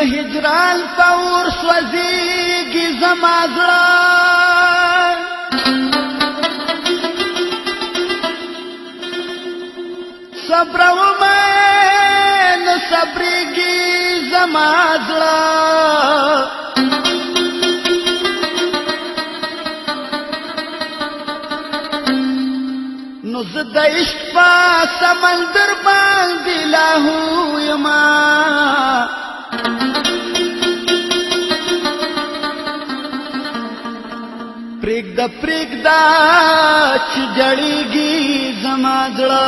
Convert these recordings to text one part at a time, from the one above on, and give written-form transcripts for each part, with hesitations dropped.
هجران پور سوزیږي زما زړه صبر ومه نه صبرېږي زما زړه نو زه د عشق په سمندر باندې لاهو یما پرېږده چې جړېږي زما زړه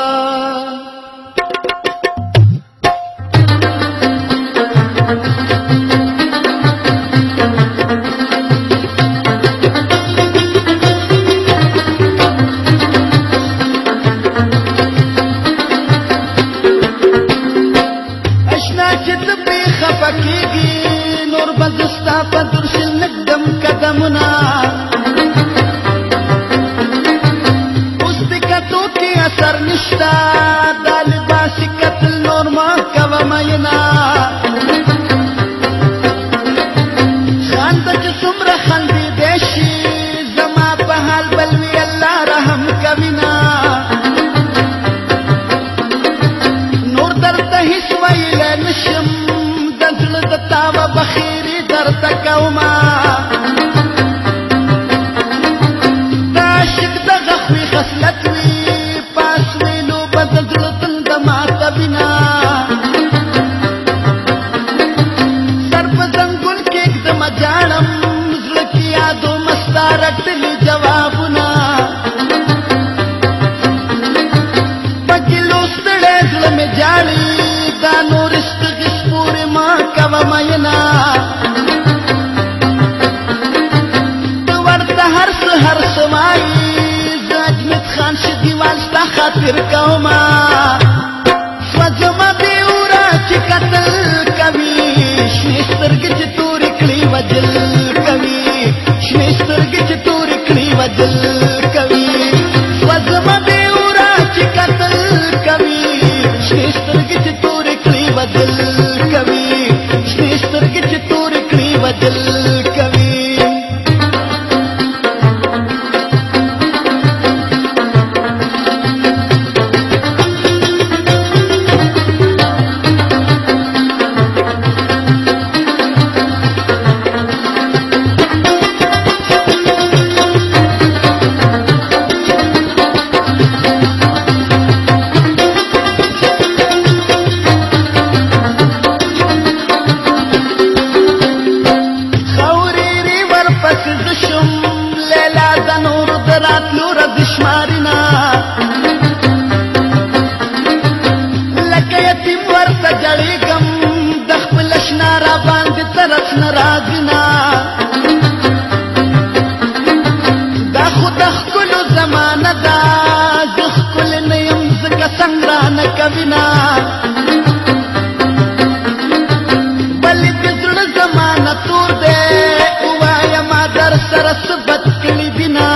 اشنا چې ته پرې خفه کېږي نور به زه ستا په درشل نږدم قدمونه اثر نشتا دا لباسی قتل نور ما کوا مینا خانده چه سمر خندی دیشی زما پا حال بلوی اللہ رحم کوینا نور در تا حس ویل نشم دزل دتاو بخیری در تکوما دا عشق دا غخوی خسلت وی رټلی جوابونه پکې لوستړی زړه مې جاړي دا نور استغیث پورې ما کوه مینا ته ورته هر څه وایي زه اجمد خان شه دیوال ستا خاطر کومه سوځمه بې اوره چې قتل کوي شنې سترګې چې تورې کړي وجل کوي شنې سترګې چې تورې کړي وجل کوي سوځمه بې اوره چې قتل کوي شنې سترګې چې تورې کړي وجل کوي شنې سترګې چې تورې کړي وجل کوي نرازنا دا خود خلو زمانه دا زخ کل نیم زکا سنگران کوینا بلی بزر زمانه تور دے اوایا ما در سرس بد کلی دینا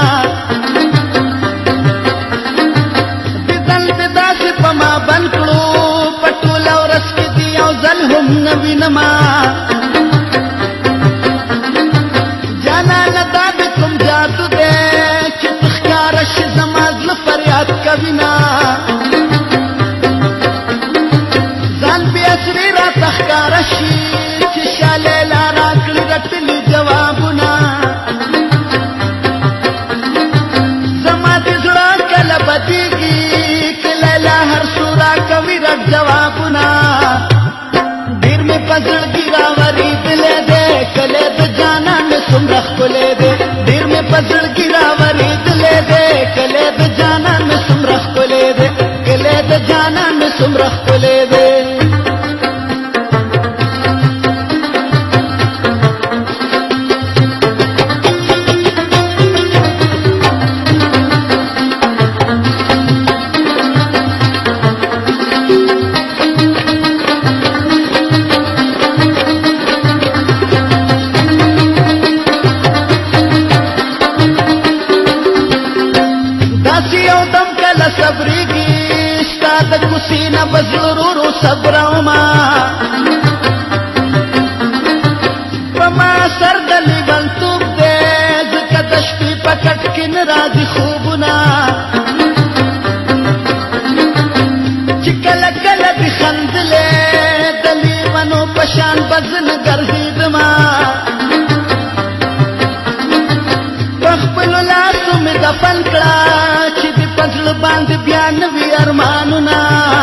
دیدن دیدا سی پا ما بنکلو پٹولا و رس کی دیاو زل هم نوینما کوینا ځان بې اصري راته ښکاره شي چې شالې لا راکړي رټلي جوابونه زما د زړه کله بدېږي کله لا هر څو راکوي رټ جوابونه ډېر مې په زړګي راورېدلی دی کلی د جانان مې څومره ښکلی دی ډېر مې په زړګي راورېدلی دی کلی د جانان مې څومره ښکلی دی کلی د جانان مې څومره ښکلی دی کې نه راځي خوبونه چې کله کله دې خندلې د لیونو په شان به زه نه ګرځېدمه په خپلو لاسو مې دفن کړه چې دې په زړه باندې بیا نه وي ارمانونه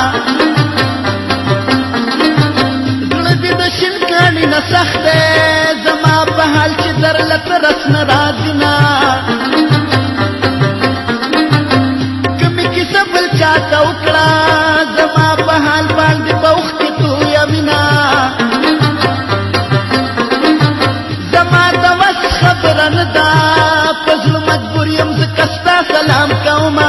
زړه دې د شین کاڼي نه سخت دی زما په حال چې درله ته رس نه راځي نه که مې کیسه بل چاته وکړه زما په حال باندې به اوښکې تویه وینه زما د وس خبره نه ده په زړه مجبور یم ځکه ستا سلام کومه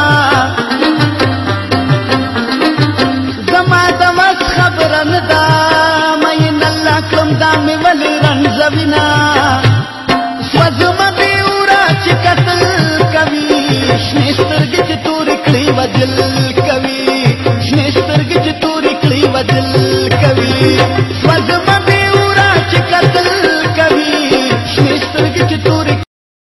زما د وس خبره نه ده مین الله کړم دا مې ولې رنځوینه سوځمه بې اوره چې کتل کوي شنې سترګې چې تورې کړې و دل کوي شنې سترګې چې تورې کړې و دل